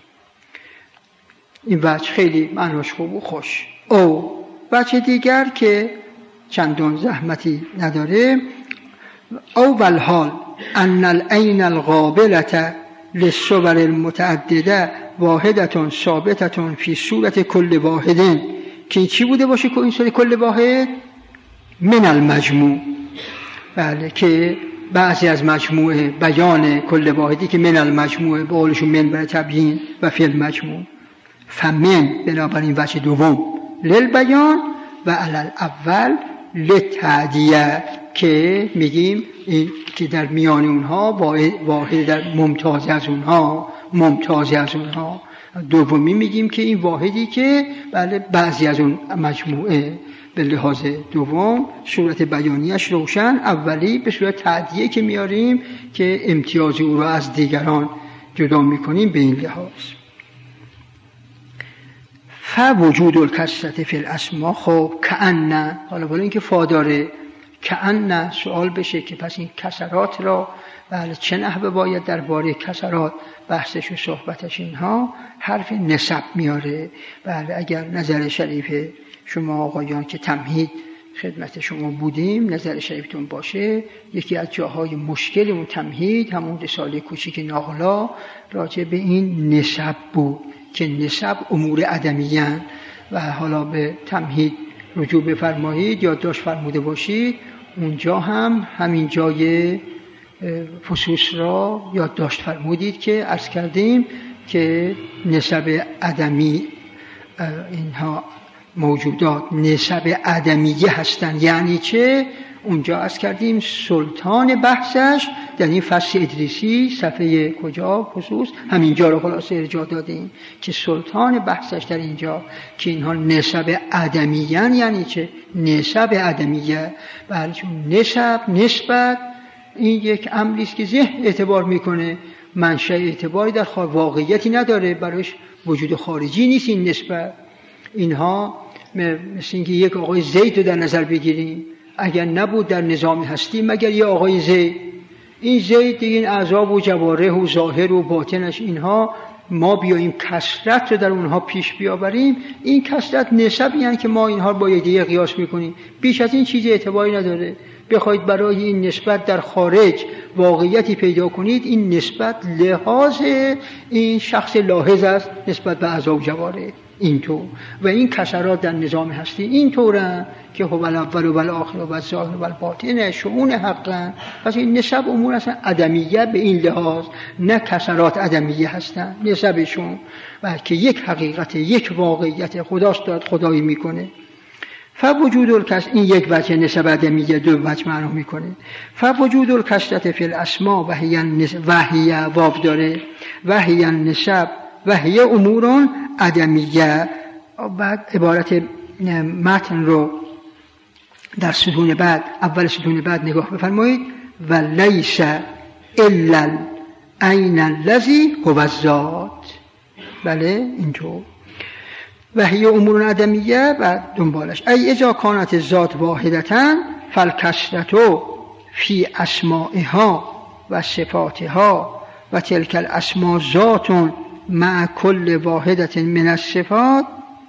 این وجه خیلی معناش خوب و خوش. او وجه دیگر که چندان زحمتی نداره، او بالحال ان العین القابلة للصور المتعدده واحدة ثابتة فی صورت کل واحد، که چی بوده باشه که این صورت کل واحد من المجموع، بله که بعضی از مجموعه بیان کل واحدی که من المجموعه به قولشون من برای تبیین و فی المجموع، فمن بنابراین وجه دوم للبیان و علل اول للتعدیه، که میگیم این که در میان اونها واحد در ممتاز از اونها ممتاز از اونها. دومی میگیم که این واحدی که بله بعضی از اون مجموعه به لحاظ دوم صورت بیانیش روشن، اولی به صورت تعدیه که میاریم که امتیاز او را از دیگران جدا میکنیم به این لحاظ. فوجود الکثرة فی الاسماء، خب کأن، حالا بالا اینکه فا داره کأن سوال بشه که پس این کسرات را بله چه نحوه باید درباره کسرات بحثش و صحبتش، اینها حرف نسب میاره. بله اگر نظر شریف شما آقایان که تمهید خدمت شما بودیم نظر شریفتون باشه، یکی از جاهای مشکل اون تمهید همون رساله کوچیک ناقلا راجع به این نسب بود که نسب امور عدمیان، و حالا به تمهید رجوع بفرمایید یا داشت فرموده باشید، اونجا هم همین جای فصوص را یادداشت فرمودید که عرض کردیم که نسب عدمی اینها موجودات نسب عدمیه هستند. یعنی چه؟ اونجا عرض کردیم سلطان بحثش در این فصل ادریسی صفحه کجا فصوص همینجا رو خلاصه ارجاع دادیم که سلطان بحثش در اینجا که اینها نسب عدمیه. یعنی چه؟ نسب عدمیه، بله چون نسب نسبت این یک امری است که ذهن اعتبار میکنه، منشأ اعتباری در واقعیتی نداره، برایش وجود خارجی نیست این نسبت. اینها مثل اینکه یک آقای زید رو در نظر بگیریم، اگر نبود در نظام هستی مگر یه آقای زید، این زید دیگه این اعضاب و جواره و ظاهر و باطنش اینها ما بیاییم کثرت رو در اونها پیش بیاوریم، این کثرت نسبی یعنی که ما اینها با یه قیاس میکنیم، بیش از این چیز اعتباری نداره. بخواید برای این نسبت در خارج واقعیتی پیدا کنید، این نسبت لحاظ این شخص لاحظ است نسبت به اعضا و جواره اینطور، و این کسرات در نظام هستی اینطورن که هو الاول و الاخر و الظاهر و الباطن شؤون حقا. پس این نسب امور اصلا عدمیه به این لحاظ، نه کسرات عدمیه هستن نسبشون، بلکه یک حقیقت یک واقعیت خداست داد خدایی میکنه. فوجود الکس این یک وجه نسب عدمیه دو وجه معنا میکنه. فوجود الکثرة فی الاسماء و هی و هی واو داره و هی نسب و هی امور عدمیه. بعد عبارت متن رو در ستون بعد اول ستون بعد نگاه بفرمایید. و لیس الا العین الذی هو الذات. بله اینطور. و هی امور عدمیه و دنبالش ای اذا کانت ذات واحدتا فالکثرة فی اسمائها و صفاتها و تلک الاسماء ذات مع کل واحدت من الصفات.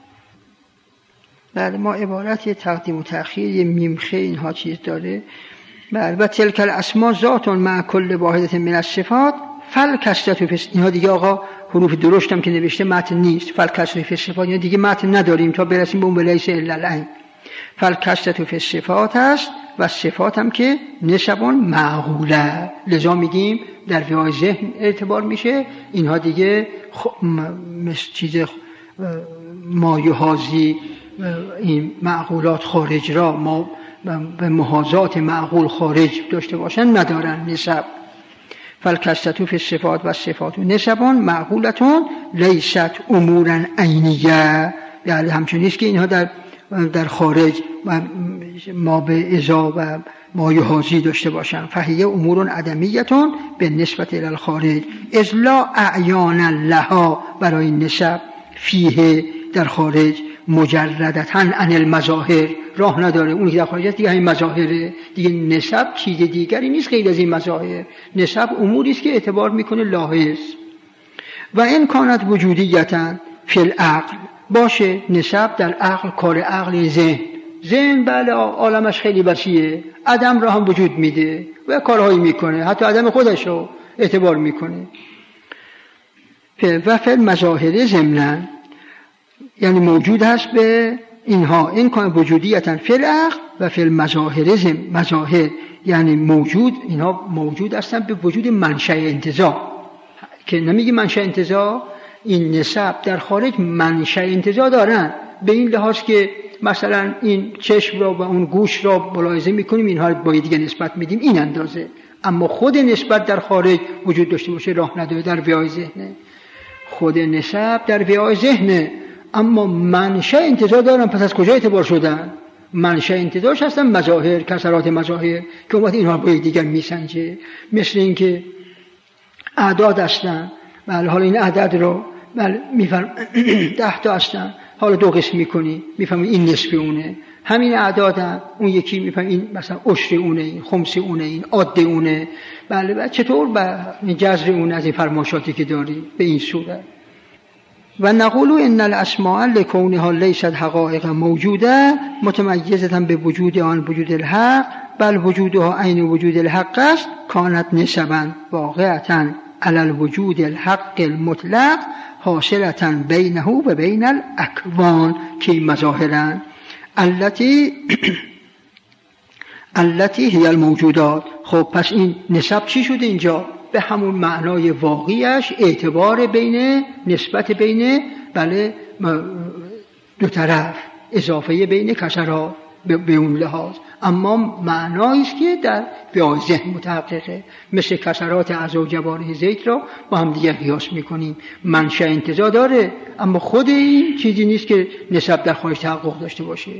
بله ما عبارت تقدیم و تأخیر یه میمخه اینها چیز داره. بله و تلک الاسماء ذات مع کل واحدت من الصفات فالکثرة فی، اینها دیگه آقا حروف درشتم که نوشته متن نیست، فالکثرة فی الصفات یعنی دیگه متن نداریم تا برسیم به اون لیس الا العین. فالکثرة فی الصفات است و صفات هم که نسبون معقوله، لذا میگیم در ویای ذهن اعتبار میشه، اینها دیگه مثل چیز مایحازی این معقولات خارج را ما به محاذات معقول خارج داشته باشن ندارن نسب. فالکسرة فی الصفات و الصفات نسبان معقولتون لیست امورا عینیه، یعنی همچنین است که اینها در در خارج ما به ازا و ما یحاذی داشته باشن. فهیه امور عدمیتون به نسبت الی الخارج اذ لا اعیان لها، برای نسب فیه در خارج مجردتاً عن المظاهر، راه نداره. اون که در خارج دیگه همین مظاهره دیگه. نسب چیز دیگری نیست غیر از این مظاهر. نسب اموری است که اعتبار میکنه لاحظ. و این کانت وجودیتاً فی العقل، باشه نسب در عقل، کار عقل، ذهن. ذهن بله عالمش خیلی وسیعه، عدم را هم وجود میده و کارهایی میکنه، حتی عدم خودش رو اعتبار میکنه. و فی المظاهر ضمناً، یعنی موجود هست به اینها. این کان وجودیتاً فی العقل و فی المظاهر مظاهر، یعنی موجود، اینها موجود هستن به وجود منشأ انتزاع. که نمیگه منشأ انتزاع، این نسب در خارج منشأ انتزاع دارن، به این لحاظ که مثلا این چشم را و اون گوش را ملاحظه میکنیم، اینها رو با دیگه نسبت میدیم این اندازه. اما خود نسبت در خارج وجود داشته باشه راه نداره، در ویای ذهنه. خود نسب در ویای ذهنه، اما منشأ انتزاع دارن. پس از کجا اعتبار شدن؟ منشأ انتزاعش هستن مظاهر، کسرات مظاهر که اومد اینها با دیگر میسنجه. مثل این که اعداد هستن، بله حالا این عدد رو بله میفرم ده تا هستن، حالا دو قسم میکنی میفهمی این نصف اونه. همین اعدادن، اون یکی میفهمی این مثلا عشر اونه، این خمس اونه، این عد اونه. بله بله چطور به جذر اون از این فرماشاتی که داری به این صورت. و نقول ان الاسماء لکونها لیست حقائق موجوده متمیزه به وجود آن وجود الحق، بل وجودها عین وجود الحق است. کانت نسبا واقعتا علی الوجود الحق المطلق حاصلتا بینه و بین الاکوان، که مظاهرن التي التي هی الموجودات. خب پس این نسب چی شده اینجا؟ به همون معنای واقعیش، اعتبار بین، نسبت بین بله دو طرف، اضافه بین کسرات به اون لحاظ. اما معنایی است که در ویای ذهن متحققه. مثل کسرات اعضا و جوارح زید را با هم دیگه قیاس میکنیم. منشأ انتزاع داره، اما خود این چیزی نیست که نسب در خارج تحقق داشته باشه.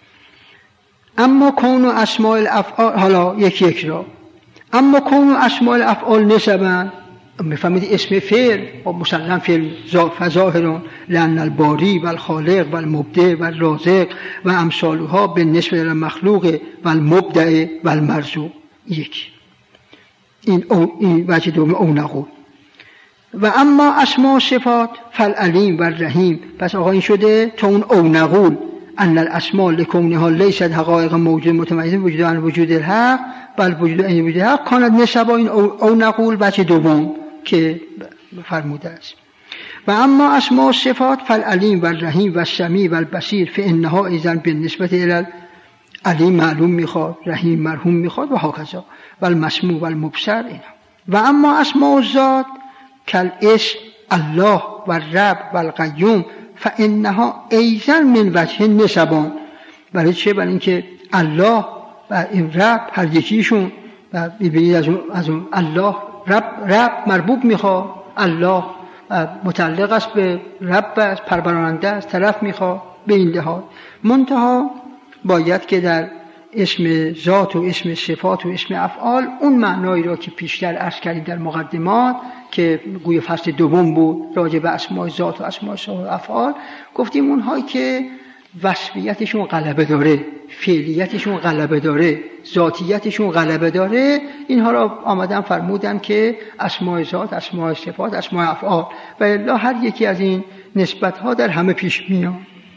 اما کون و اسماء الافعال، حالا یکی یک را، اما کون و اسماء الافعال نسبا، میفهمید اسم فعل و مسلم فعل فظاهرون لأن الباری و الخالق و المبدع و الرازق و امثالها به نسبت المخلوق و المبدع و المرزوق. یک این این وجه دوم او نقول. و اما اسماء صفات فالعلیم و الرحیم. پس آقا این شده تا اون او نقول ان الاسماء لکونها لیست حقائق موجود متمایز وجود عن وجود الحق بل وجود عین وجود الحق کانت نسبا. این او نقول وجه دوم که فرموده است. و اما اسماء و صفات فالعلیم و الرحیم و السمیع و البصیر فانها اذن بالنسبه الی العلیم معلوم میخواد، رحیم مرحوم میخواد و هکذا، و المسموع و المبصر. اینا. و اما اسماء الذات کالاسم الله و الرب و القیوم فانها ایضا من وجه نسبان. برای چه؟ برای اینکه الله و این رب هر یکیشون و ببینید از اون از اون الله رب رب مربوب میخواد، الله متعلق است به رب است، پروراننده است، طرف میخواد. به این لحاظ منتها باید که در اسم ذات و اسم صفات و اسم افعال اون معنایی را که پیشتر عرض کردیم در مقدمات که گویا فصل دوم بود راجع به اسماء ذات و اسماء افعال، گفتیم اونهایی که وصفیتشون غلبه داره، فعلیتشون غلبه داره، ذاتیتشون غلبه داره، اینها را آمدن فرمودن که اسماء ذات، اسماء صفات، اسماء افعال و الا هر یکی از این نسبت‌ها در همه پیش میاد.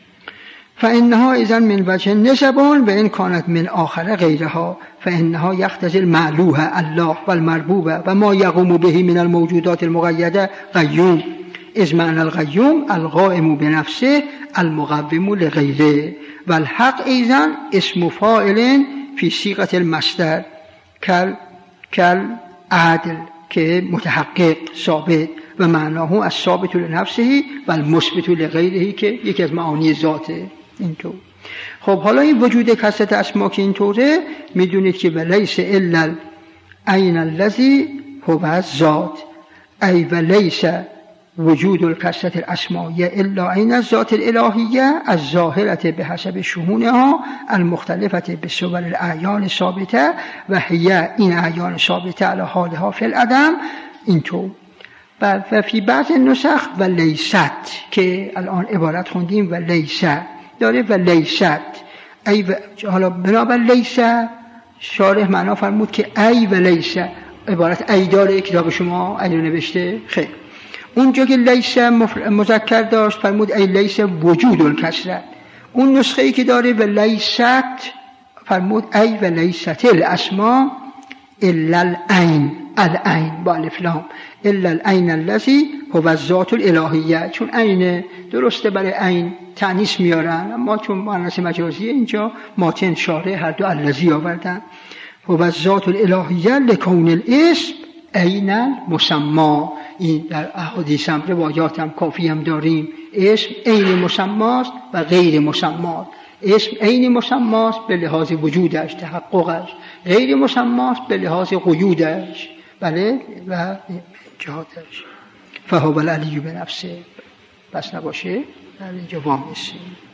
فانها اذا من وجه نسبان و ان كانت من آخر غیرها فانها یقتضی المعلوه الله والمربوب و ما یقوم به من الموجودات المقیده قیوم اذ معنى القیوم القائم بنفسه المقوم لغیره و الحق ايضا اسم فاعل فی صيغه المصدر کل کل عدل که متحقق ثابت و معناه الثابت لنفسه و المثبت لغیره که یکی از معانی ذاته. اینطور. خب حالا این وجود کثرت اسما که اینطوره، میدونید که ولیس الا عین الذی هو ذات ای و لیس وجود القصة الاسمائیه الا عین الذات الالهیه الظاهرة به حسب شؤونها المختلفة بصور الاعیان ثابته و هی این اعیان ثابته علی حالها فی العدم. اینطور و فی بعض نسخ و لیست که الان عبارت خوندیم و لیست داره و لیست ای و حالا بنابر لیست شارح معنا فرمود که ای و لیست عبارت ای داره. کتاب شما ای رو نوشته؟ خیر. اونجا که لیس مذکر داشت فرمود ای لیس وجود الکسرت. اون نسخه ای که داره و لیست فرمود ای و لیست الاسما الا العین، العین با الف لام، الا العین الذی هو الذات الالهیه. چون عین درسته برای عین تأنیث میارن، اما چون مؤنث مجازیه اینجا ماتن شارح هر دو الذی آوردن. هو الذات الالهیه لکون الاسم عین المسمی. این در احادیث هم روایات هم کافی هم داریم. اسم عین مسماست و غیر مسماست. اسم عین مسماست به لحاظ وجودش، تحققش، غیر مسماست به لحاظ قیودش، بله، و جهاتش. فهو العلی بنفسه. بس نباشه در اینجا وام نیستیم.